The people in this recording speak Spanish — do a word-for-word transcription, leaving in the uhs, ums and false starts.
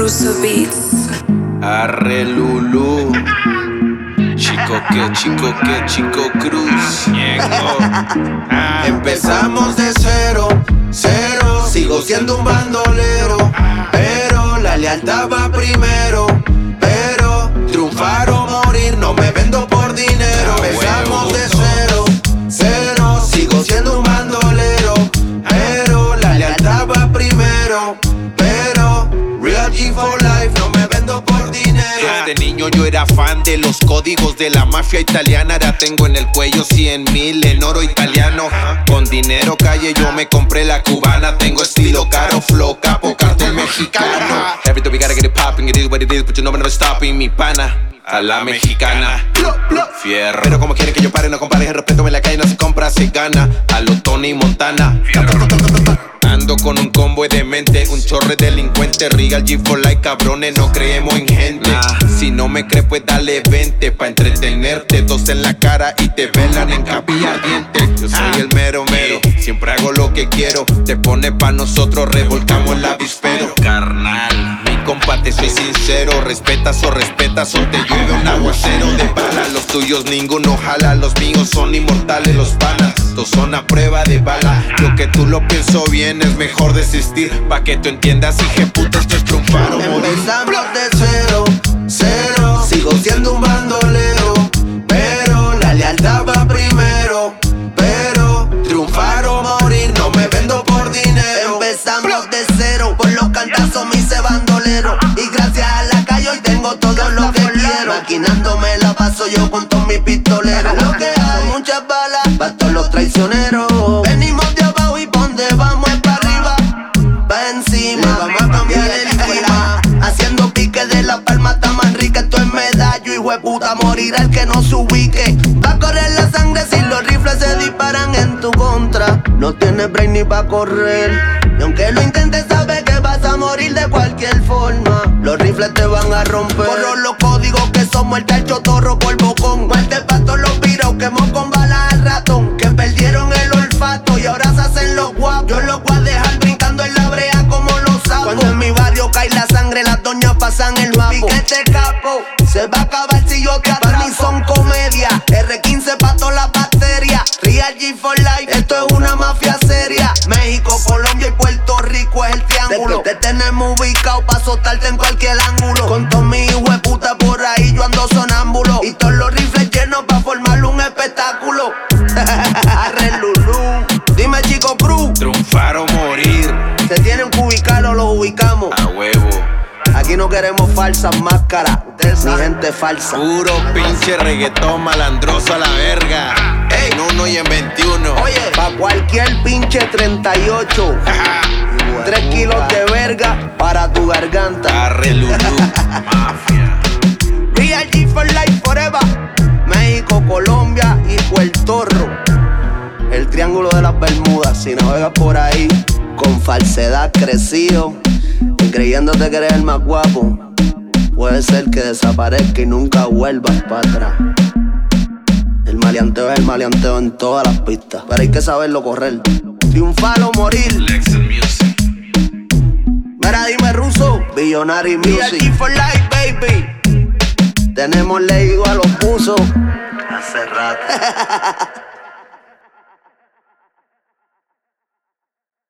Russo Beats. Arre Lulu. Chico que, chico que, chico Cruz. Ah, Empezamos de cero, cero. Sigo siendo un bandolero, pero la lealtad va primero. Pero triunfar o morir, no me vendo por dinero. Empezamos de cero, cero. Sigo siendo un bandolero, pero la lealtad va primero. Pero real G for life, no me vendo por dinero. Desde niño yo era fan de los códigos de la mafia italiana. Ahora tengo en el cuello cien mil en oro italiano. Con dinero calle yo me compré la cubana. Tengo estilo caro, flow, capo, cartel mexicano. Every time we gotta get it popping, it is what it is, but you know I'm never stopping, mi pana. A la mexicana, fierro. Pero como quieren que yo pare, no compares. El respeto en la calle no se compra, se gana. A lo Tony Montana, fierro. Ando con un combo de mente, un chorre delincuente. Real G for life, cabrones, no creemos en gente. Nah. Si no me crees, pues dale veinte pa' entretenerte. Dos en la cara y te velan en capilla ardiente. Yo soy el mero mero, siempre hago lo que quiero. Te pones pa' nosotros, revolcamos el avispero. Carnal, mi compa, te soy sincero. Respetas o respetas o te llueve un aguacero de bala. Los tuyos ninguno jala, los míos son inmortales, los panas. Todos son a prueba de bala. Lo que tú lo pienso bien, es mejor desistir. Pa' que tú entiendas, hije puta, esto es triunfar o morir. Empezamos de cero, cero. Sigo siendo un bandolero, pero la lealtad va primero. Pero triunfar o morir, no me vendo por dinero. Empezamos de cero, por los cantazos me hice bandolero. Y gracias a la calle hoy tengo todo lo que quiero. Maquinándome la paso yo con todos mis pistoleros. Lo que hay, muchas balas, pa' todos los traicioneros. Venimos de abajo y pa' donde vamos es pa' arriba, pa' encima. Le vamos a cambiar el clima. Haciendo pique de la palma está más rica. Esto es medallo, hijo de puta, morirá el que no se ubique. Va a correr la sangre si los rifles se disparan en tu contra. No tienes break ni pa' correr. Y aunque lo intentes, sabes que vas a morir de cualquier forma. Los rifles te van a romper. Por los códigos que son muerte al chotorro por bocón. Muerte pa' todos los piros, quemó con balas al ratón. Que perdieron el olfato y ahora se hacen los guapos. Yo los voy a dejar brincando en la brea como los sapos. Cuando en mi barrio cae la sangre, las doñas pasan el mapo. Piquete capo, se va a acabar si yo te atrapo. Para mí son comedia, R quince pa' todas las bacterias. Real G for life, esto es una mafia seria. México, Colombia y Puerto Rico es el triángulo. Te tenemos ubicado pa' soltarte en cualquier ángulo. Con todos mis hijos de puta por ahí yo ando sonámbulo. Y todos los rifles llenos pa' formar un espectáculo. Arre Lulu, dime Chico Cruz. Triunfar o morir. Se tienen que ubicar o los ubicamos. A huevo. Aquí no queremos falsas máscaras, ni gente falsa. Puro pinche reggaetón malandroso a la verga. Ey, en uno y en veintiuno. Oye, pa' cualquier pinche treinta y ocho. Tres kilos de verga para tu garganta. Arre Lulu. Mafia. Real G for life forever. México, Colombia y Puerto Rico. El triángulo de las Bermudas. Si navegas por ahí con falsedad crecido y creyéndote que eres el más guapo, puede ser que desaparezca y nunca vuelvas para atrás. El maleanteo es el maleanteo en todas las pistas, pero hay que saberlo correr. Triunfar o morir. Lexan Music. Mira, dime Russo, Billionaire Music. Real G for life, baby. Tenemos leído a los buzos hace rato.